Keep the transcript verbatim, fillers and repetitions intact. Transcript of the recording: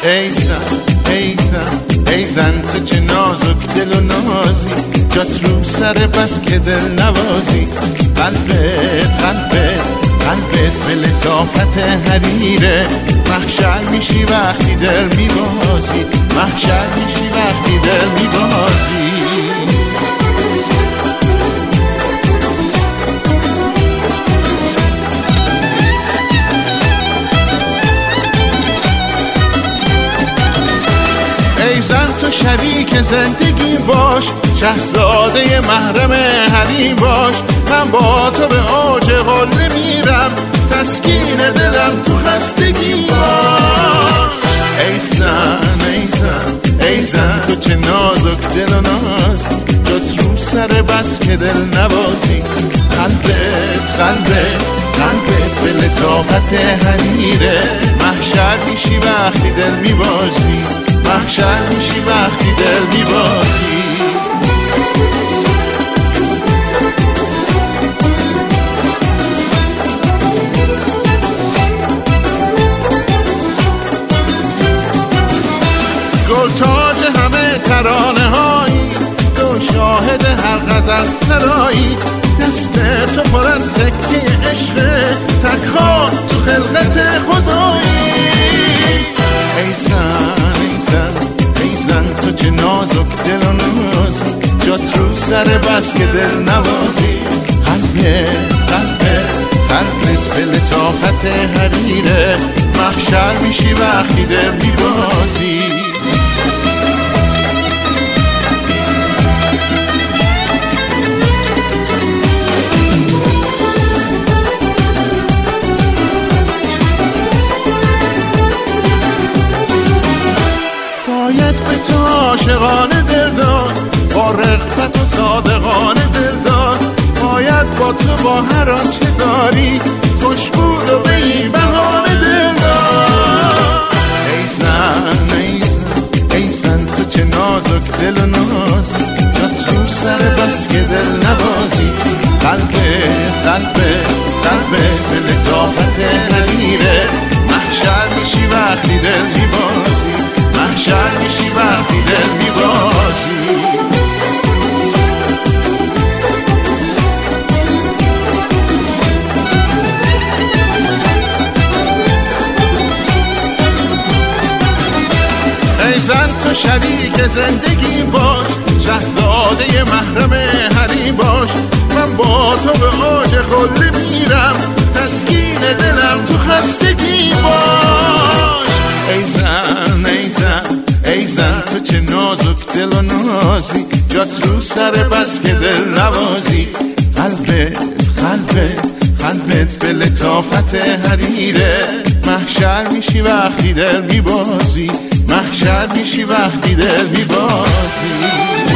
ای زن ای زن ای زن تو چه نازک دل و نازی، جات رو سر بس که دل نوازی. قلبت قلبت قلبت به لطافت حریره، محشر میشی وقتی دل میبازی، محشر میشی وقتی دل میبازی. ای زن تو شریک زندگی باش، شهزاده محرم حریم باش. من با تو به اوج قله میرم، تسکین دلم تو خستگی باش. ای زن ای زن ای زن تو چه نازک دل و نازی، جات رو سر بس که دل نوازی. قلبت قلبت قلبت به لطافت حریره، محشر میشی وقتی دل میبازی، محشر میشی وقتی دل میبازی. گل تاج همه ترانه هایی، تو شاهد هر غزل سرایی. دست تو پر از سکه عشق، تکخان تو خلقت خدایی. ای زن ای زن ای زن تو چه نازک دل و نازی، جات رو سر بس که دل نوازی. قلبت قلبت قلبت به لطافت حریره، محشر میشی وقتی دل میبازی. باید به تو عاشقانه دل داد، با رغبت و صادقانه دل داد. باید با تو با هر آنچه داری، خوشبود و به این بهانه دل داد. ای زن ای زن ای زن تو چه نازک دل و نازی، جات رو سر بس که دل نوازی. قلبت قلبت قلبت به لطافت حریره، محشر میشی وقتی دل میبازی، محشر میشی وقتی دل میبازی. ای زن تو شریک زندگی باش، شهزاده محرم حریم باش. من با تو به اوج قله میرم، تسکین دلم تو خستگی باش. ای زن ای زن ای زن تو چه نازک دل و نازی، جات رو سر بس که دل نوازی. قلبت قلبت قلبت به لطافت حریره، محشر میشی وقتی دل میبازی، محشر میشی وقتی دل میبازی.